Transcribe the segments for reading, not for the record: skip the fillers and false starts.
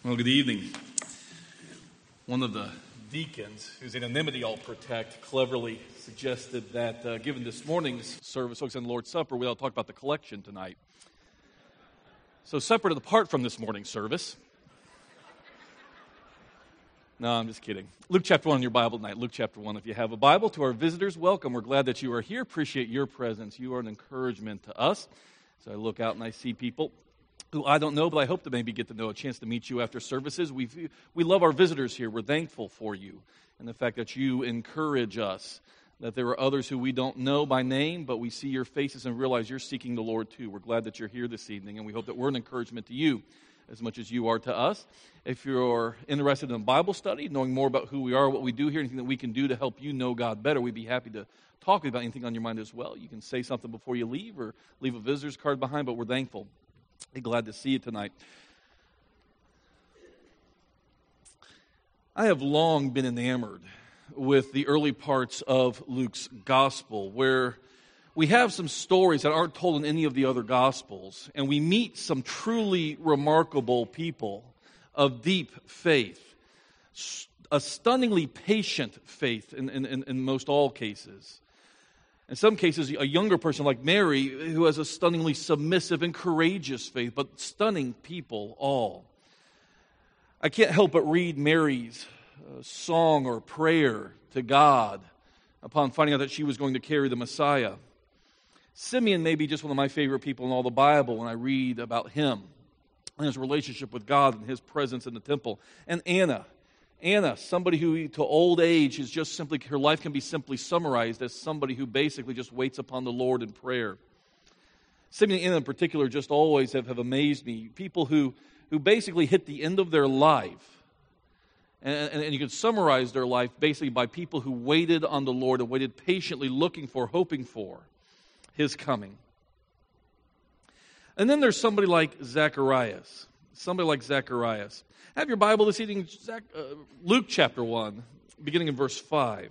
Well, good evening. One of the deacons, whose anonymity I'll protect, cleverly suggested that given this morning's service, focus on the Lord's Supper, we'll talk about the collection tonight. So separate and apart from this morning's service. No, I'm just kidding. Luke chapter 1 in your Bible tonight. Luke chapter 1. If you have a Bible, to our visitors, welcome. We're glad that you are here. Appreciate your presence. You are an encouragement to us. So I look out and I see people who I don't know, but I hope to maybe get to know, a chance to meet you after services. We love our visitors here. We're thankful for you and the fact that you encourage us, that there are others who we don't know by name, but we see your faces and realize you're seeking the Lord too. We're glad that you're here this evening, and we hope that we're an encouragement to you as much as you are to us. If you're interested in a Bible study, knowing more about who we are, what we do here, anything that we can do to help you know God better, we'd be happy to talk about anything on your mind as well. You can say something before you leave or leave a visitor's card behind, but we're thankful. Glad to see you tonight. I have long been enamored with the early parts of Luke's gospel, where we have some stories that aren't told in any of the other gospels, and we meet some truly remarkable people of deep faith, a stunningly patient faith in most all cases. In some cases, a younger person like Mary, who has a stunningly submissive and courageous faith, but stunning people all. I can't help but read Mary's song or prayer to God upon finding out that she was going to carry the Messiah. Simeon may be just one of my favorite people in all the Bible when I read about him and his relationship with God and his presence in the temple. And Anna, somebody who to old age is just simply, her life can be simply summarized as somebody who basically just waits upon the Lord in prayer. Simeon and Anna in particular just always have amazed me. People who basically hit the end of their life. And you can summarize their life basically by people who waited on the Lord and waited patiently looking for, hoping for His coming. And then there's somebody like Zacharias. Have your Bible this evening, Luke chapter 1, beginning in verse 5.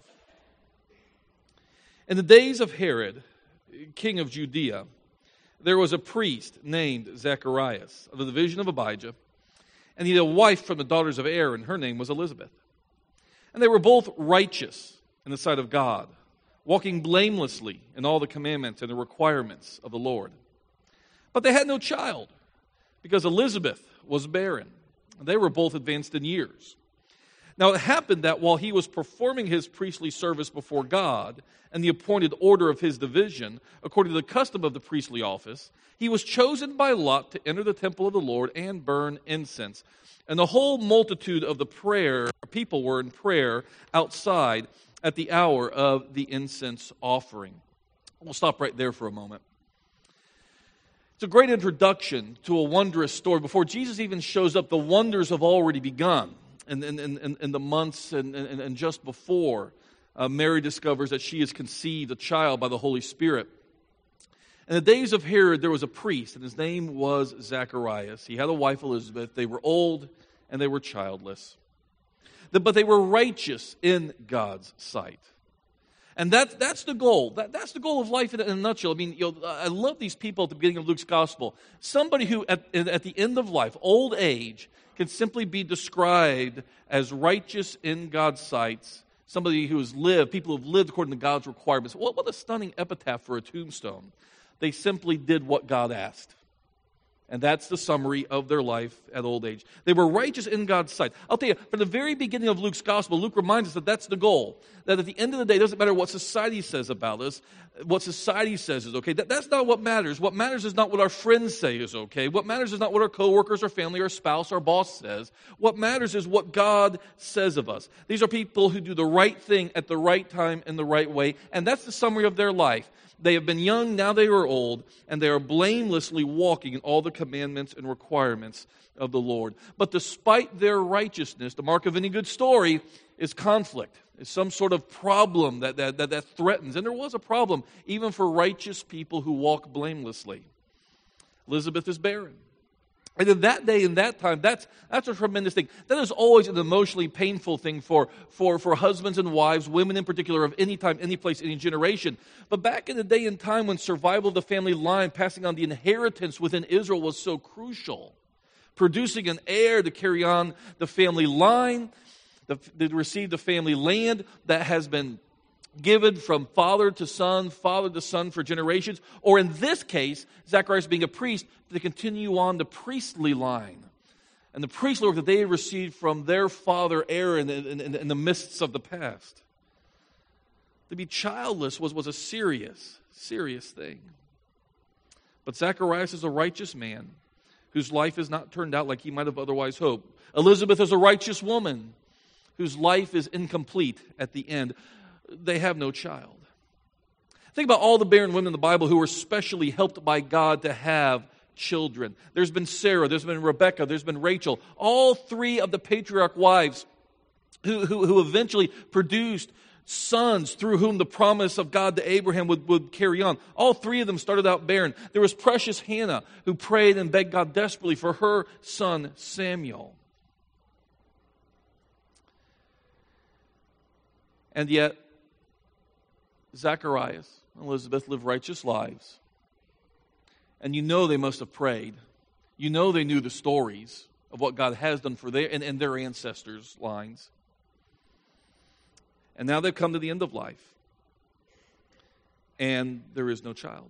In the days of Herod, king of Judea, there was a priest named Zacharias of the division of Abijah, and he had a wife from the daughters of Aaron. Her name was Elizabeth. And they were both righteous in the sight of God, walking blamelessly in all the commandments and the requirements of the Lord. But they had no child, because Elizabeth was barren. They were both advanced in years. Now it happened that while he was performing his priestly service before God and the appointed order of his division, according to the custom of the priestly office, he was chosen by lot to enter the temple of the Lord and burn incense. And the whole multitude of the people were in prayer outside at the hour of the incense offering. We'll stop right there for a moment. It's a great introduction to a wondrous story. Before Jesus even shows up, the wonders have already begun. In the months and just before, Mary discovers that she has conceived a child by the Holy Spirit. In the days of Herod, there was a priest, and his name was Zacharias. He had a wife, Elizabeth. They were old, and they were childless. But they were righteous in God's sight. And that's the goal. That's the goal of life in a nutshell. I mean, I love these people at the beginning of Luke's gospel. Somebody who, at the end of life, old age, can simply be described as righteous in God's sight. Somebody who has lived, people who have lived according to God's requirements. What a stunning epitaph for a tombstone. They simply did what God asked. And that's the summary of their life at old age. They were righteous in God's sight. I'll tell you, from the very beginning of Luke's gospel, Luke reminds us that that's the goal. That at the end of the day, it doesn't matter what society says about us. What society says is okay. That's not what matters. What matters is not what our friends say is okay. What matters is not what our coworkers, our family, our spouse, our boss says. What matters is what God says of us. These are people who do the right thing at the right time in the right way. And that's the summary of their life. They have been young, now they are old, and they are blamelessly walking in all the commandments and requirements of the Lord. But despite their righteousness, the mark of any good story is conflict. It's some sort of problem that threatens. And there was a problem even for righteous people who walk blamelessly. Elizabeth is barren. And in that day, in that time, that's a tremendous thing. That is always an emotionally painful thing for husbands and wives, women in particular, of any time, any place, any generation. But back in the day and time when survival of the family line, passing on the inheritance within Israel was so crucial, producing an heir to carry on the family line, to receive the family land that has been given from father to son for generations. Or in this case, Zacharias being a priest, to continue on the priestly line. And the priestly work that they received from their father Aaron in the mists of the past. To be childless was a serious thing. But Zacharias is a righteous man whose life has not turned out like he might have otherwise hoped. Elizabeth is a righteous woman whose life is incomplete at the end. They have no child. Think about all the barren women in the Bible who were specially helped by God to have children. There's been Sarah, there's been Rebecca, there's been Rachel. All three of the patriarch wives who eventually produced sons through whom the promise of God to Abraham would carry on. All three of them started out barren. There was precious Hannah who prayed and begged God desperately for her son Samuel. And yet, Zacharias and Elizabeth lived righteous lives. And you know they must have prayed. You know they knew the stories of what God has done for their ancestors' lines. And now they've come to the end of life. And there is no child.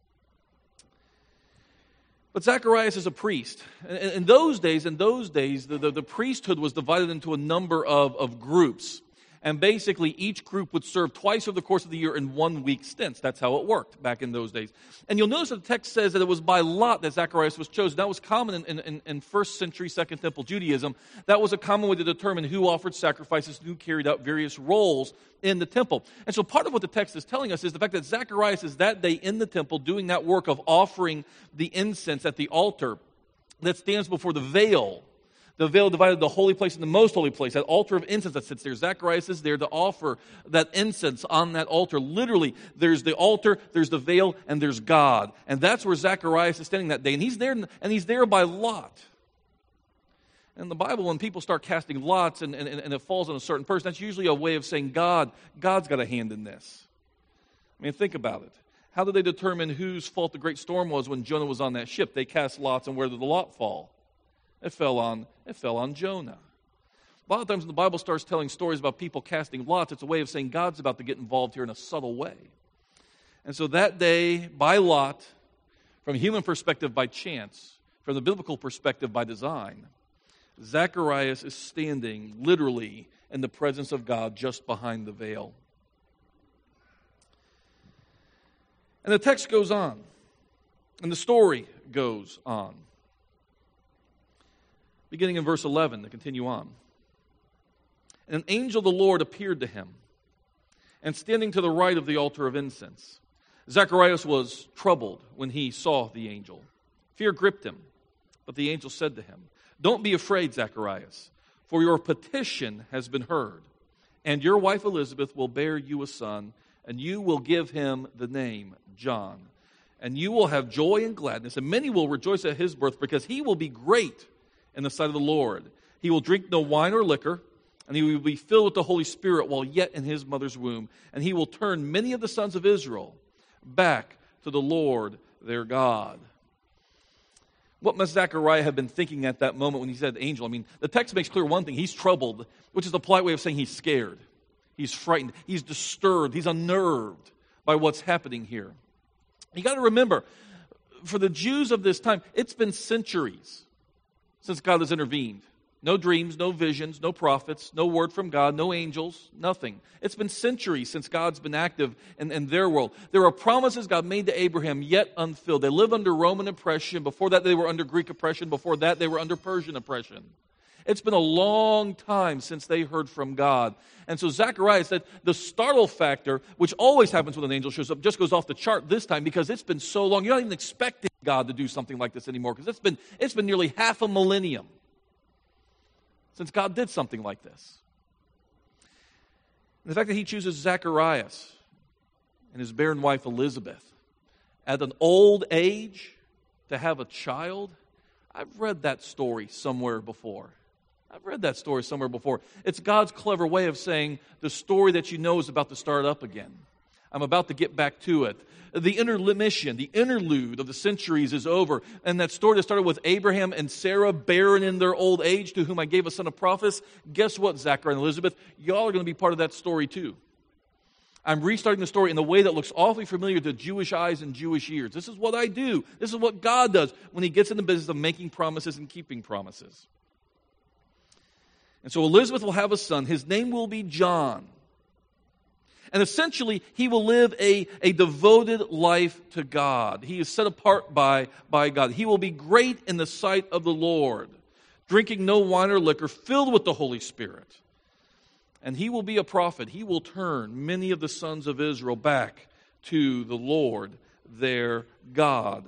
But Zacharias is a priest. In those days, the priesthood was divided into a number of groups. And basically, each group would serve twice over the course of the year in 1 week stints. That's how it worked back in those days. And you'll notice that the text says that it was by lot that Zacharias was chosen. That was common in first century Second Temple Judaism. That was a common way to determine who offered sacrifices, who carried out various roles in the temple. And so part of what the text is telling us is the fact that Zacharias is that day in the temple doing that work of offering the incense at the altar that stands before the veil. The veil divided the holy place and the most holy place, that altar of incense that sits there. Zacharias is there to offer that incense on that altar. Literally, there's the altar, there's the veil, and there's God. And that's where Zacharias is standing that day. And he's there by lot. And in the Bible, when people start casting lots and it falls on a certain person, that's usually a way of saying God's got a hand in this. I mean, think about it. How did they determine whose fault the great storm was when Jonah was on that ship? They cast lots, and where did the lot fall? It fell on Jonah. A lot of times when the Bible starts telling stories about people casting lots, it's a way of saying God's about to get involved here in a subtle way. And so that day, by lot, from a human perspective by chance, from the biblical perspective by design, Zacharias is standing literally in the presence of God just behind the veil. And the text goes on, and the story goes on. Beginning in verse 11, to continue on. And an angel of the Lord appeared to him, and standing to the right of the altar of incense. Zacharias was troubled when he saw the angel. Fear gripped him, but the angel said to him, "Don't be afraid, Zacharias, for your petition has been heard, and your wife Elizabeth will bear you a son, and you will give him the name John. And you will have joy and gladness, and many will rejoice at his birth, because he will be great in the sight of the Lord. He will drink no wine or liquor, and he will be filled with the Holy Spirit while yet in his mother's womb. And he will turn many of the sons of Israel back to the Lord their God." What must Zechariah have been thinking at that moment when he said angel? I mean, the text makes clear one thing. He's troubled, which is the polite way of saying he's scared. He's frightened. He's disturbed. He's unnerved by what's happening here. You got to remember, for the Jews of this time, it's been centuries since God has intervened. No dreams, no visions, no prophets, no word from God, no angels, nothing. It's been centuries since God's been active in their world. There are promises God made to Abraham yet unfilled. They live under Roman oppression. Before that, they were under Greek oppression. Before that, they were under Persian oppression. It's been a long time since they heard from God. And so Zacharias said the startle factor, which always happens when an angel shows up, just goes off the chart this time because it's been so long. You're not even expecting God to do something like this anymore because it's been nearly half a millennium since God did something like this. And the fact that he chooses Zacharias and his barren wife Elizabeth at an old age to have a child, I've read that story somewhere before. It's God's clever way of saying the story that you know is about to start up again. I'm about to get back to it. The intermission, the interlude of the centuries is over. And that story that started with Abraham and Sarah, barren in their old age, to whom I gave a son of prophets. Guess what, Zachariah and Elizabeth? Y'all are going to be part of that story too. I'm restarting the story in a way that looks awfully familiar to Jewish eyes and Jewish ears. This is what I do. This is what God does when He gets in the business of making promises and keeping promises. And so Elizabeth will have a son. His name will be John. And essentially, he will live a devoted life to God. He is set apart by God. He will be great in the sight of the Lord, drinking no wine or liquor, filled with the Holy Spirit. And he will be a prophet. He will turn many of the sons of Israel back to the Lord, their God.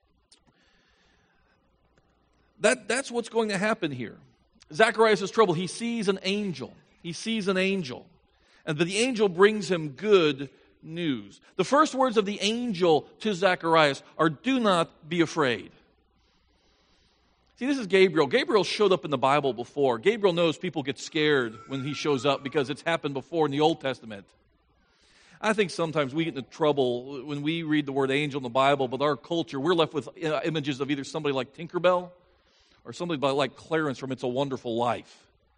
That's what's going to happen here. Zacharias is troubled. He sees an angel. And the angel brings him good news. The first words of the angel to Zacharias are, "Do not be afraid." See, this is Gabriel. Gabriel showed up in the Bible before. Gabriel knows people get scared when he shows up because it's happened before in the Old Testament. I think sometimes we get into trouble when we read the word angel in the Bible, but our culture, we're left with images of either somebody like Tinkerbell or somebody like Clarence from It's a Wonderful Life,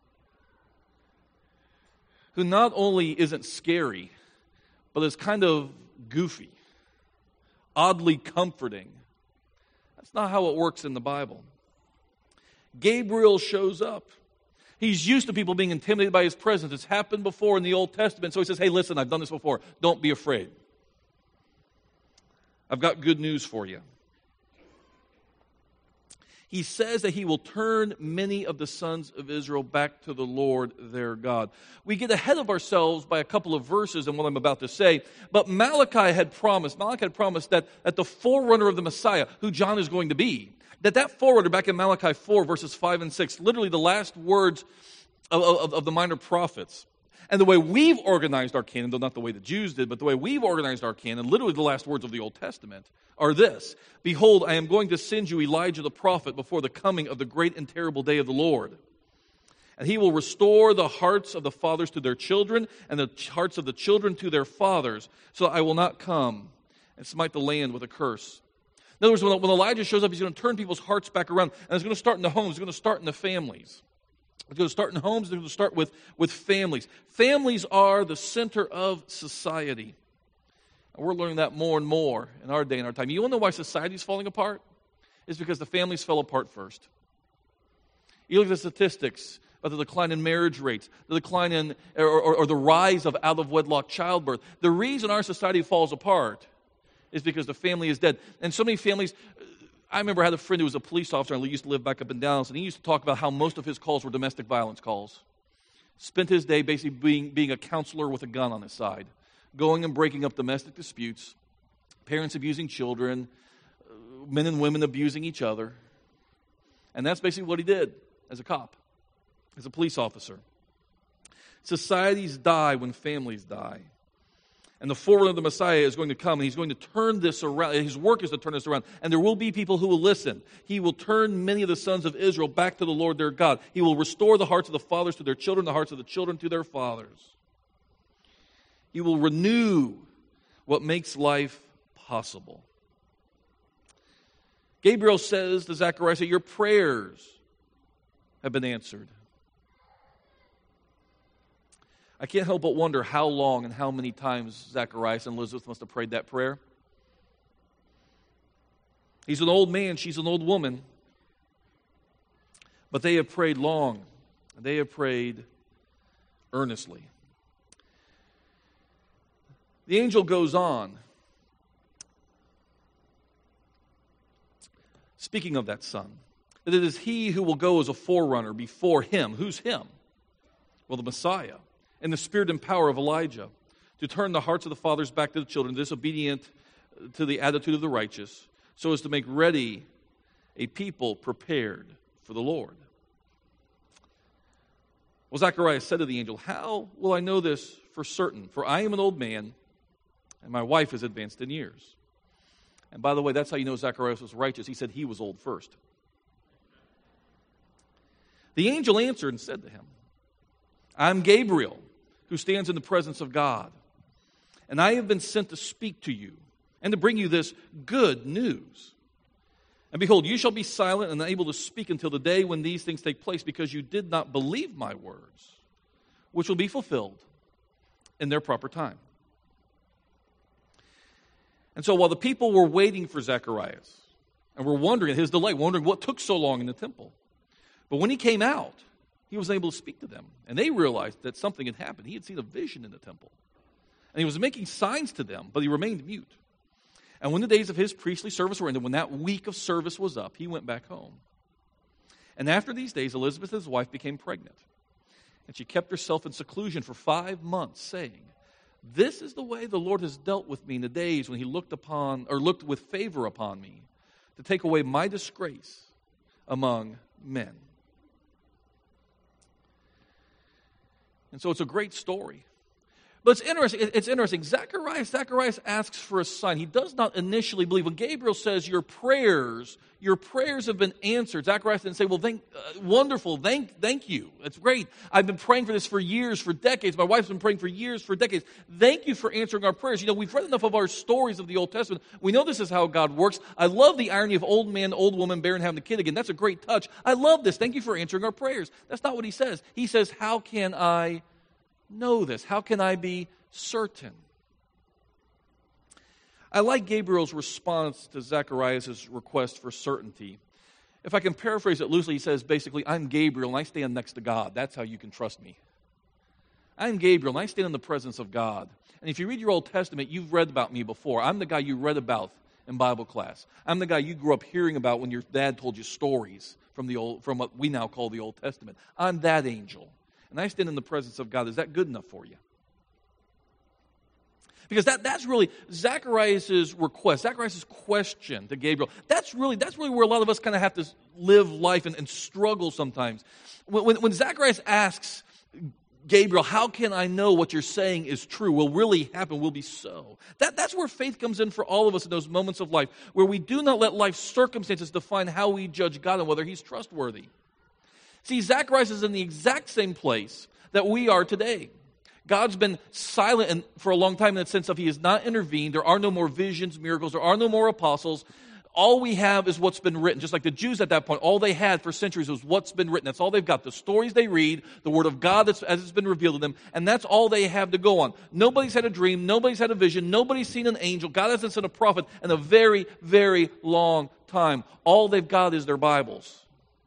who not only isn't scary, but is kind of goofy, oddly comforting. That's not how it works in the Bible. Gabriel shows up. He's used to people being intimidated by his presence. It's happened before in the Old Testament. So he says, "Hey, listen, I've done this before. Don't be afraid. I've got good news for you." He says that he will turn many of the sons of Israel back to the Lord their God. We get ahead of ourselves by a couple of verses in what I'm about to say, but Malachi had promised that the forerunner of the Messiah, who John is going to be, that forerunner back in Malachi 4, verses 5 and 6, literally the last words of the minor prophets. And the way we've organized our canon, though not the way the Jews did, but the way we've organized our canon, literally the last words of the Old Testament, are this: "Behold, I am going to send you Elijah the prophet before the coming of the great and terrible day of the Lord. And he will restore the hearts of the fathers to their children, and the hearts of the children to their fathers, so I will not come and smite the land with a curse." In other words, when Elijah shows up, he's going to turn people's hearts back around, and it's going to start in the homes, it's going to start in the families. It's going to start in homes, it's going to start with families. Families are the center of society. And we're learning that more and more in our day and our time. You want to know why society is falling apart? It's because the families fell apart first. You look at the statistics about the decline in marriage rates, the decline in, or the rise of out-of-wedlock childbirth. The reason our society falls apart is because the family is dead. And so many families, I remember I had a friend who was a police officer and used to live back up in Dallas, and he used to talk about how most of his calls were domestic violence calls. Spent his day basically being a counselor with a gun on his side, going and breaking up domestic disputes, parents abusing children, men and women abusing each other. And that's basically what he did as a cop, as a police officer. Societies die when families die. And the forerunner of the Messiah is going to come, and he's going to turn this around. His work is to turn this around. And there will be people who will listen. He will turn many of the sons of Israel back to the Lord their God. He will restore the hearts of the fathers to their children, the hearts of the children to their fathers. He will renew what makes life possible. Gabriel says to Zacharias that your prayers have been answered. I can't help but wonder how long and how many times Zacharias and Elizabeth must have prayed that prayer. He's an old man, she's an old woman. But they have prayed long. They have prayed earnestly. The angel goes on. Speaking of that son, that it is he who will go as a forerunner before him. Who's him? Well, the Messiah. In the spirit and power of Elijah, to turn the hearts of the fathers back to the children, disobedient to the attitude of the righteous, so as to make ready a people prepared for the Lord. Well, Zacharias said to the angel, "How will I know this for certain? For I am an old man, and my wife is advanced in years." And by the way, that's how you know Zacharias was righteous. He said he was old first. The angel answered and said to him, "I'm Gabriel, who stands in the presence of God. and I have been sent to speak to you and to bring you this good news. And behold, you shall be silent and unable to speak until the day when these things take place, because you did not believe my words, which will be fulfilled in their proper time." And so while the people were waiting for Zacharias, and were wondering at his delay, wondering what took so long in the temple, but when he came out, he was able to speak to them. And they realized that something had happened. He had seen a vision in the temple. And he was making signs to them, but he remained mute. And when the days of his priestly service were ended, when that week of service was up, he went back home. And after these days, Elizabeth, his wife, became pregnant. And she kept herself in seclusion for 5 months, saying, "This is the way the Lord has dealt with me in the days when he looked with favor upon me, to take away my disgrace among men." And so it's a great story. But it's interesting. Zacharias asks for a sign. He does not initially believe. When Gabriel says, your prayers have been answered, Zacharias didn't say, "Well, wonderful, thank you. It's great. I've been praying for this for years, for decades. My wife's been praying for years, for decades. Thank you for answering our prayers." You know, we've read enough of our stories of the Old Testament. We know this is how God works. I love the irony of old man, old woman, barren, having a kid again. That's a great touch. I love this. Thank you for answering our prayers. That's not what he says. He says, "How can I know this? How can I be certain?" I like Gabriel's response to Zacharias' request for certainty. If I can paraphrase it loosely, he says basically, "I'm Gabriel and I stand next to God. That's how you can trust me. I'm Gabriel and I stand in the presence of God. And if you read your Old Testament, you've read about me before. I'm the guy you read about in Bible class. I'm the guy you grew up hearing about when your dad told you stories from what we now call the Old Testament. I'm that angel. And I stand in the presence of God." Is that good enough for you? Because that's really Zacharias' request, Zacharias' question to Gabriel. That's really where a lot of us kind of have to live life and struggle sometimes. When Zacharias asks Gabriel, "How can I know what you're saying is true, will really happen, will be so?" That's where faith comes in for all of us in those moments of life, where we do not let life's circumstances define how we judge God and whether he's trustworthy. See, Zacharias is in the exact same place that we are today. God's been silent for a long time in the sense of he has not intervened. There are no more visions, miracles. There are no more apostles. All we have is what's been written. Just like the Jews at that point, all they had for centuries was what's been written. That's all they've got. The stories they read, the Word of God as it's been revealed to them, and that's all they have to go on. Nobody's had a dream. Nobody's had a vision. Nobody's seen an angel. God hasn't sent a prophet in a very, very long time. All they've got is their Bibles.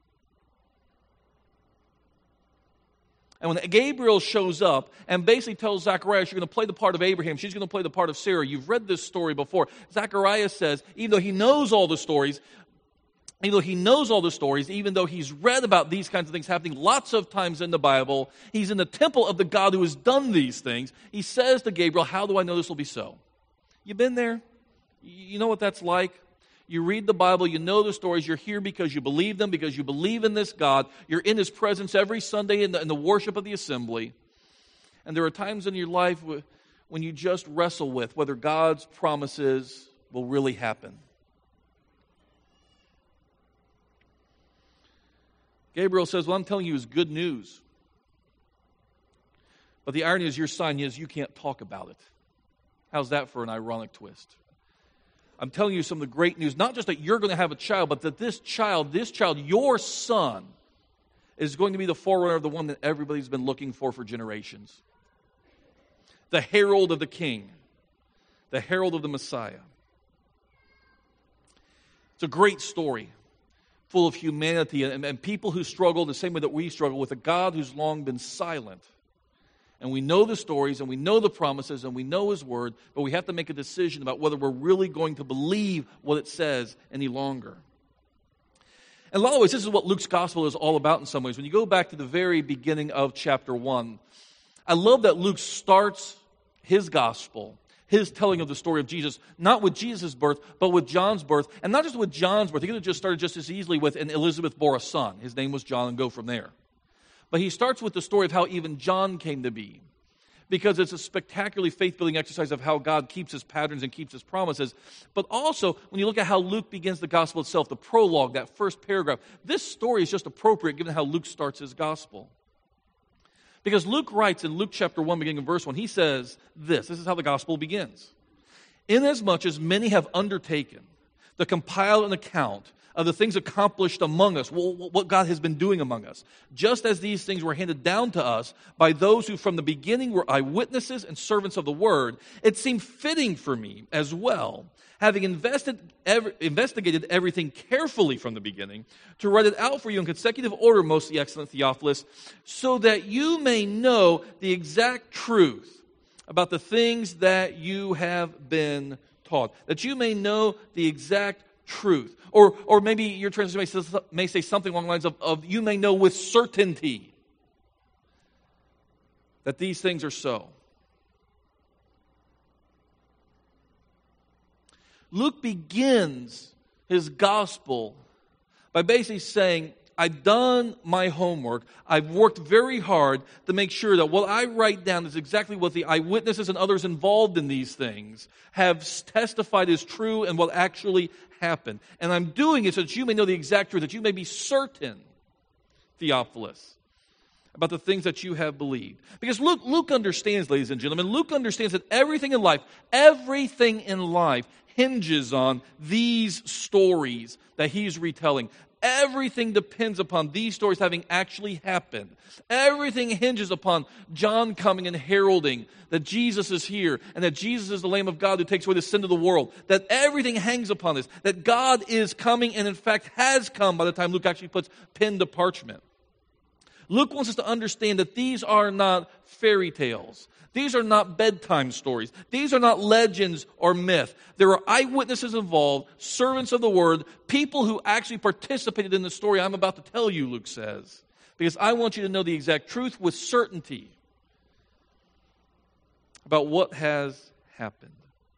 And when Gabriel shows up and basically tells Zacharias, "You're going to play the part of Abraham, she's going to play the part of Sarah. You've read this story before." Zacharias says, even though he knows all the stories, even though he's read about these kinds of things happening lots of times in the Bible, he's in the temple of the God who has done these things. He says to Gabriel, "How do I know this will be so?" You've been there? You know what that's like? You read the Bible, you know the stories, you're here because you believe them, because you believe in this God. You're in his presence every Sunday in the worship of the assembly. And there are times in your life when you just wrestle with whether God's promises will really happen. Gabriel says, "What I'm telling you is good news. But the irony is your sign is you can't talk about it." How's that for an ironic twist? I'm telling you some of the great news, not just that you're going to have a child, but that this child, your son, is going to be the forerunner of the one that everybody's been looking for generations. The herald of the king, the herald of the Messiah. It's a great story, full of humanity and people who struggle the same way that we struggle with a God who's long been silent. And we know the stories, and we know the promises, and we know his word, but we have to make a decision about whether we're really going to believe what it says any longer. In a lot of ways, this is what Luke's gospel is all about in some ways. When you go back to the very beginning of chapter 1, I love that Luke starts his gospel, his telling of the story of Jesus, not with Jesus' birth, but with John's birth. And not just with John's birth. He could have just started just as easily with, "And Elizabeth bore a son. His name was John," and go from there. But he starts with the story of how even John came to be, because it's a spectacularly faith-building exercise of how God keeps his patterns and keeps his promises. But also, when you look at how Luke begins the gospel itself, the prologue, that first paragraph, this story is just appropriate given how Luke starts his gospel. Because Luke writes in Luke chapter 1, beginning in verse 1, he says this is how the gospel begins. Inasmuch as many have undertaken to compile an account of the things accomplished among us, what God has been doing among us, just as these things were handed down to us by those who from the beginning were eyewitnesses and servants of the word, it seemed fitting for me as well, having investigated everything carefully from the beginning, to write it out for you in consecutive order, most excellent Theophilus, so that you may know the exact truth about the things that you have been taught, that you may know the exact truth. Or maybe your translation may say something along the lines of you may know with certainty that these things are so. Luke begins his gospel by basically saying, I've done my homework. I've worked very hard to make sure that what I write down is exactly what the eyewitnesses and others involved in these things have testified is true and what actually happened. And I'm doing it so that you may know the exact truth, that you may be certain, Theophilus, about the things that you have believed. Because Luke understands, ladies and gentlemen, Luke understands that everything in life hinges on these stories that he's retelling. Everything depends upon these stories having actually happened. Everything hinges upon John coming and heralding that Jesus is here and that Jesus is the Lamb of God who takes away the sin of the world. That everything hangs upon this. That God is coming and in fact has come by the time Luke actually puts pen to parchment. Luke wants us to understand that these are not fairy tales. These are not bedtime stories. These are not legends or myth. There are eyewitnesses involved, servants of the word, people who actually participated in the story I'm about to tell you, Luke says. Because I want you to know the exact truth with certainty about what has happened.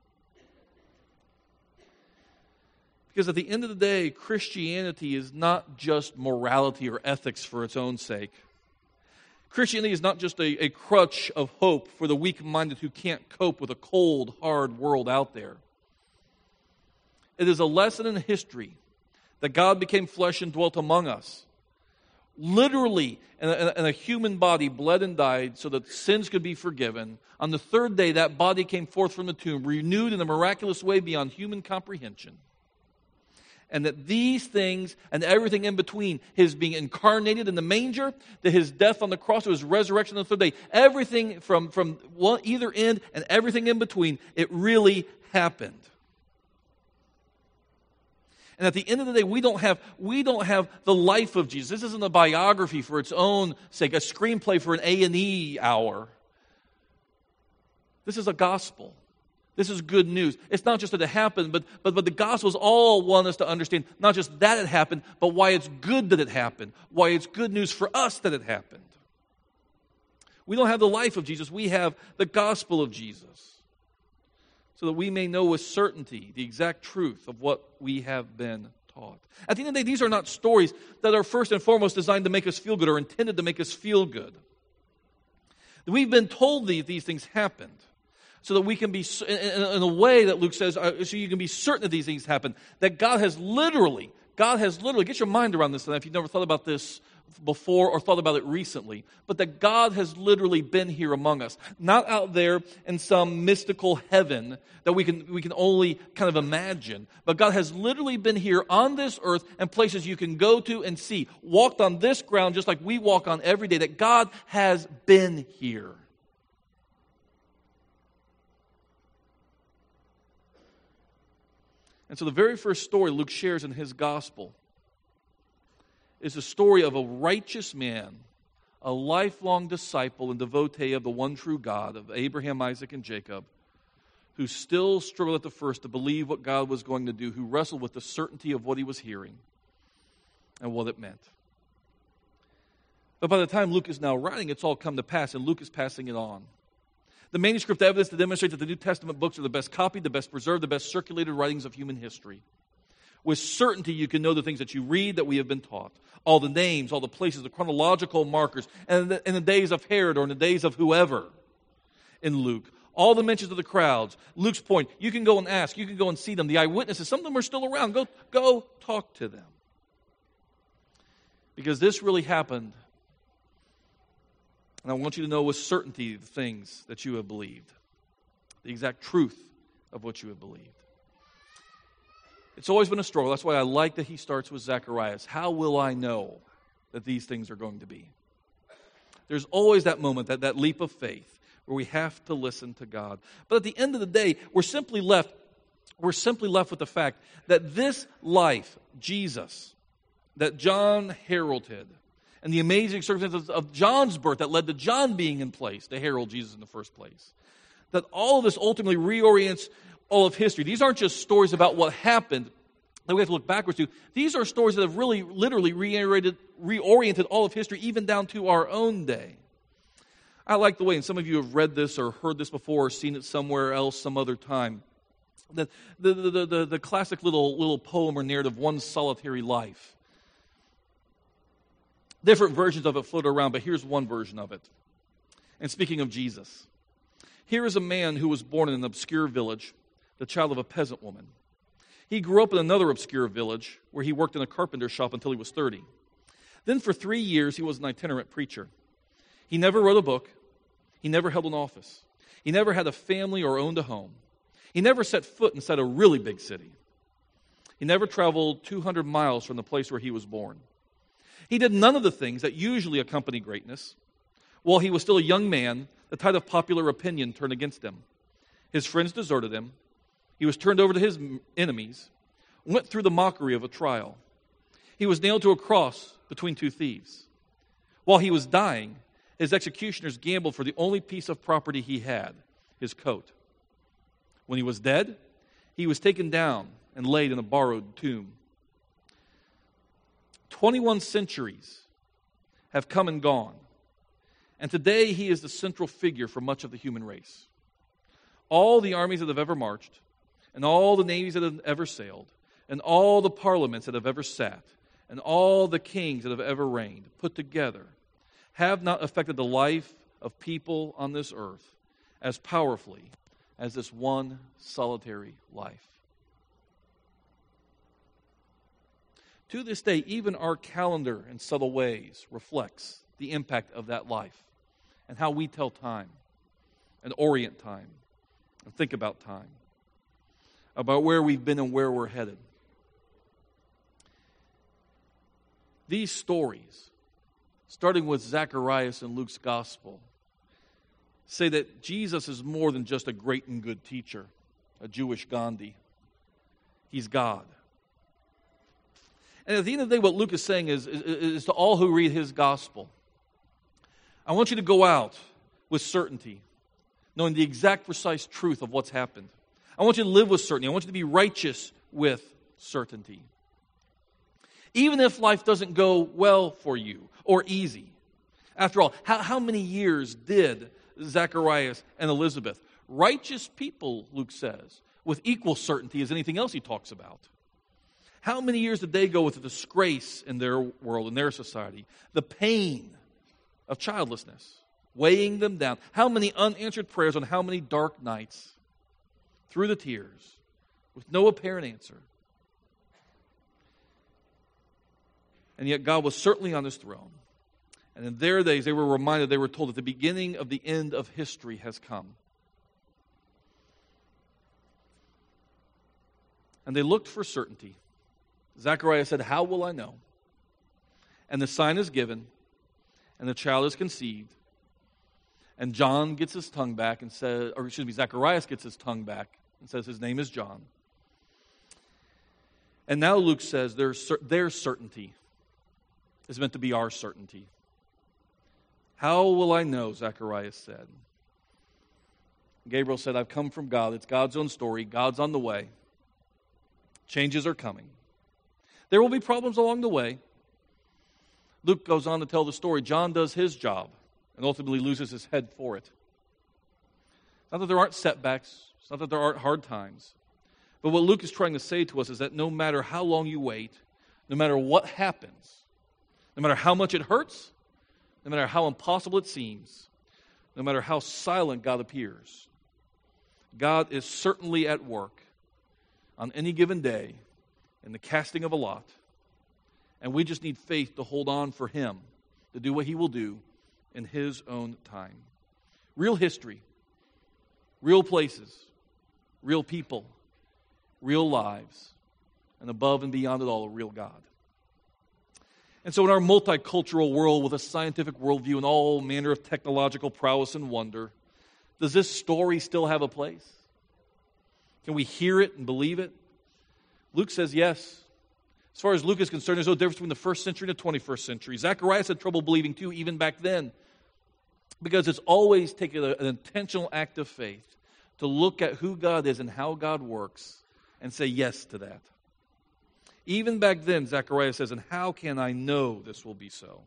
Because at the end of the day, Christianity is not just morality or ethics for its own sake. Christianity is not just a crutch of hope for the weak-minded who can't cope with a cold, hard world out there. It is a lesson in history that God became flesh and dwelt among us. Literally, in a human body, bled and died so that sins could be forgiven. On the third day, that body came forth from the tomb, renewed in a miraculous way beyond human comprehension. And that these things and everything in between, his being incarnated in the manger, to his death on the cross, to his resurrection on the third day, everything from either end and everything in between, it really happened. And at the end of the day, we don't have the life of Jesus. This isn't a biography for its own sake, a screenplay for an A&E hour. This is a gospel. This is good news. It's not just that it happened, but the Gospels all want us to understand not just that it happened, but why it's good that it happened, why it's good news for us that it happened. We don't have the life of Jesus. We have the gospel of Jesus, so that we may know with certainty the exact truth of what we have been taught. At the end of the day, these are not stories that are first and foremost designed to make us feel good or intended to make us feel good. We've been told these things happened, so that we can be, in a way that Luke says, so you can be certain that these things happen. That God has literally, get your mind around this if you've never thought about this before or thought about it recently, but that God has literally been here among us. Not out there in some mystical heaven that we can only kind of imagine, but God has literally been here on this earth and places you can go to and see. Walked on this ground just like we walk on every day, that God has been here. And so the very first story Luke shares in his gospel is the story of a righteous man, a lifelong disciple and devotee of the one true God, of Abraham, Isaac, and Jacob, who still struggled at the first to believe what God was going to do, who wrestled with the certainty of what he was hearing and what it meant. But by the time Luke is now writing, it's all come to pass, and Luke is passing it on. The manuscript evidence to demonstrate that the New Testament books are the best copied, the best preserved, the best circulated writings of human history. With certainty, you can know the things that you read that we have been taught. All the names, all the places, the chronological markers, and in the days of Herod or in the days of whoever in Luke. All the mentions of the crowds. Luke's point, you can go and ask, you can go and see them. The eyewitnesses, some of them are still around. Go talk to them. Because this really happened And I want you to know with certainty the things that you have believed, the exact truth of what you have believed. It's always been a struggle. That's why I like that he starts with Zacharias. How will I know that these things are going to be? There's always that moment, that leap of faith, where we have to listen to God. But at the end of the day, we're simply left with the fact that this life, Jesus, that John heralded, and the amazing circumstances of John's birth that led to John being in place to herald Jesus in the first place, that all of this ultimately reorients all of history. These aren't just stories about what happened that we have to look backwards to. These are stories that have really, literally reoriented all of history, even down to our own day. I like the way, and some of you have read this or heard this before or seen it somewhere else some other time, that the classic little poem or narrative, One Solitary Life. Different versions of it float around, but here's one version of it. And speaking of Jesus, here is a man who was born in an obscure village, the child of a peasant woman. He grew up in another obscure village where he worked in a carpenter shop until he was 30. Then for 3 years, he was an itinerant preacher. He never wrote a book. He never held an office. He never had a family or owned a home. He never set foot inside a really big city. He never traveled 200 miles from the place where he was born. He did none of the things that usually accompany greatness. While he was still a young man, the tide of popular opinion turned against him. His friends deserted him. He was turned over to his enemies, went through the mockery of a trial. He was nailed to a cross between two thieves. While he was dying, his executioners gambled for the only piece of property he had, his coat. When he was dead, he was taken down and laid in a borrowed tomb. 21 centuries have come and gone, and today he is the central figure for much of the human race. All the armies that have ever marched, and all the navies that have ever sailed, and all the parliaments that have ever sat, and all the kings that have ever reigned, put together, have not affected the life of people on this earth as powerfully as this one solitary life. To this day, even our calendar in subtle ways reflects the impact of that life and how we tell time and orient time and think about time, about where we've been and where we're headed. These stories, starting with Zacharias and Luke's gospel, say that Jesus is more than just a great and good teacher, a Jewish Gandhi. He's God. And at the end of the day, what Luke is saying is to all who read his gospel, I want you to go out with certainty, knowing the exact precise truth of what's happened. I want you to live with certainty. I want you to be righteous with certainty. Even if life doesn't go well for you or easy. After all, how many years did Zacharias and Elizabeth? Righteous people, Luke says, with equal certainty as anything else he talks about. How many years did they go with the disgrace in their world, in their society? The pain of childlessness, weighing them down. How many unanswered prayers on how many dark nights through the tears with no apparent answer. And yet God was certainly on his throne. And in their days, they were reminded, they were told that the beginning of the end of history has come. And they looked for certainty. Zechariah said, "How will I know?" And the sign is given, and the child is conceived. And John gets his tongue back and says, Zacharias gets his tongue back and says his name is John. And now Luke says their certainty is meant to be our certainty. How will I know, Zacharias said. Gabriel said, I've come from God. It's God's own story. God's on the way. Changes are coming. There will be problems along the way. Luke goes on to tell the story. John does his job and ultimately loses his head for it. Not that there aren't setbacks. It's not that there aren't hard times. But what Luke is trying to say to us is that no matter how long you wait, no matter what happens, no matter how much it hurts, no matter how impossible it seems, no matter how silent God appears, God is certainly at work on any given day in the casting of a lot. And we just need faith to hold on for Him, to do what He will do in His own time. Real history, real places, real people, real lives, and above and beyond it all, a real God. And so in our multicultural world with a scientific worldview and all manner of technological prowess and wonder, does this story still have a place? Can we hear it and believe it? Luke says yes. As far as Luke is concerned, there's no difference between the first century and the 21st century. Zacharias had trouble believing too, even back then, because it's always taken an intentional act of faith to look at who God is and how God works and say yes to that. Even back then, Zechariah says, and how can I know this will be so?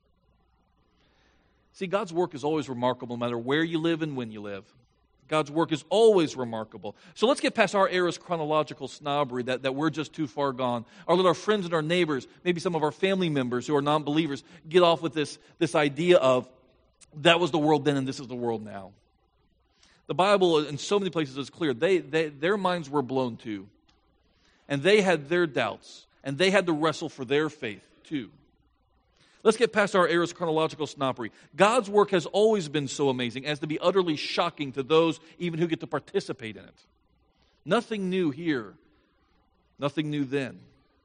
See, God's work is always remarkable no matter where you live and when you live. God's work is always remarkable. So let's get past our era's chronological snobbery that we're just too far gone. Or let our friends and our neighbors, maybe some of our family members who are non-believers, get off with this idea of that was the world then and this is the world now. The Bible in so many places is clear. Their minds were blown too. And they had their doubts. And they had to wrestle for their faith too. Let's get past our era's chronological snobbery. God's work has always been so amazing as to be utterly shocking to those even who get to participate in it. Nothing new here. Nothing new then.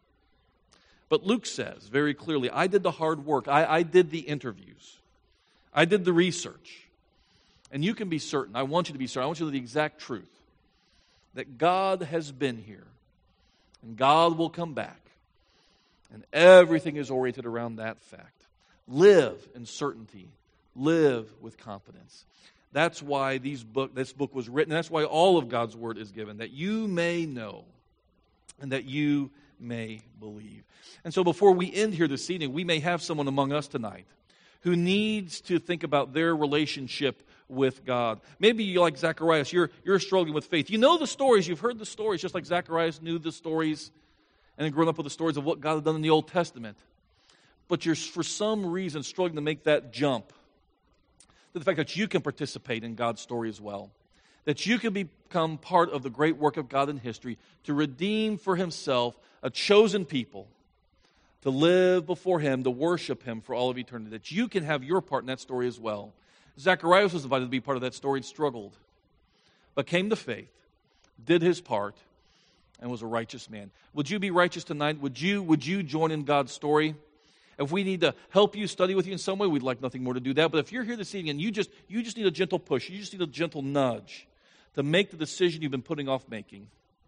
But Luke says very clearly, I did the hard work. I did the interviews. I did the research. And you can be certain, I want you to be certain, I want you to know the exact truth, that God has been here. And God will come back. And everything is oriented around that fact. Live in certainty. Live with confidence. That's why this book was written. That's why all of God's Word is given, that you may know and that you may believe. And so before we end here this evening, we may have someone among us tonight who needs to think about their relationship with God. Maybe you, like Zacharias, you're struggling with faith. You know the stories. You've heard the stories, just like Zacharias knew the stories and then grown up with the stories of what God had done in the Old Testament. But you're, for some reason, struggling to make that jump to the fact that you can participate in God's story as well. That you can become part of the great work of God in history to redeem for Himself a chosen people, to live before Him, to worship Him for all of eternity. That you can have your part in that story as well. Zacharias was invited to be part of that story and struggled, but came to faith, did his part, and was a righteous man. Would you be righteous tonight? Would you join in God's story? If we need to help you, study with you in some way, we'd like nothing more to do that. But if you're here this evening and you just need a gentle push, you just need a gentle nudge to make the decision you've been putting off making,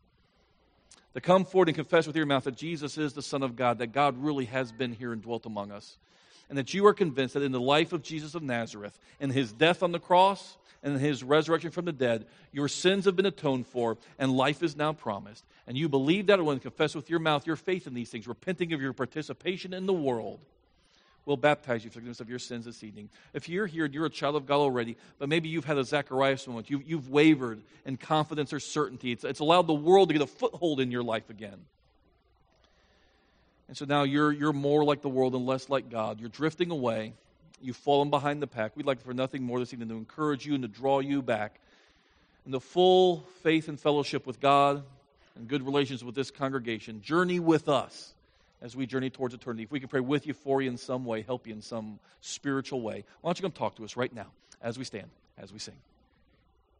to come forward and confess with your mouth that Jesus is the Son of God, that God really has been here and dwelt among us, and that you are convinced that in the life of Jesus of Nazareth, in His death on the cross, and in His resurrection from the dead, your sins have been atoned for, and life is now promised. And you believe that when you confess with your mouth your faith in these things, repenting of your participation in the world, will baptize you for the forgiveness of your sins this evening. If you're here and you're a child of God already, but maybe you've had a Zacharias moment, you've wavered in confidence or certainty. It's allowed the world to get a foothold in your life again. And so now you're more like the world and less like God. You're drifting away. You've fallen behind the pack. We'd like for nothing more this evening to encourage you and to draw you back into full faith and fellowship with God and good relations with this congregation. Journey with us as we journey towards eternity. If we can pray with you, for you in some way, help you in some spiritual way, why don't you come talk to us right now as we stand, as we sing.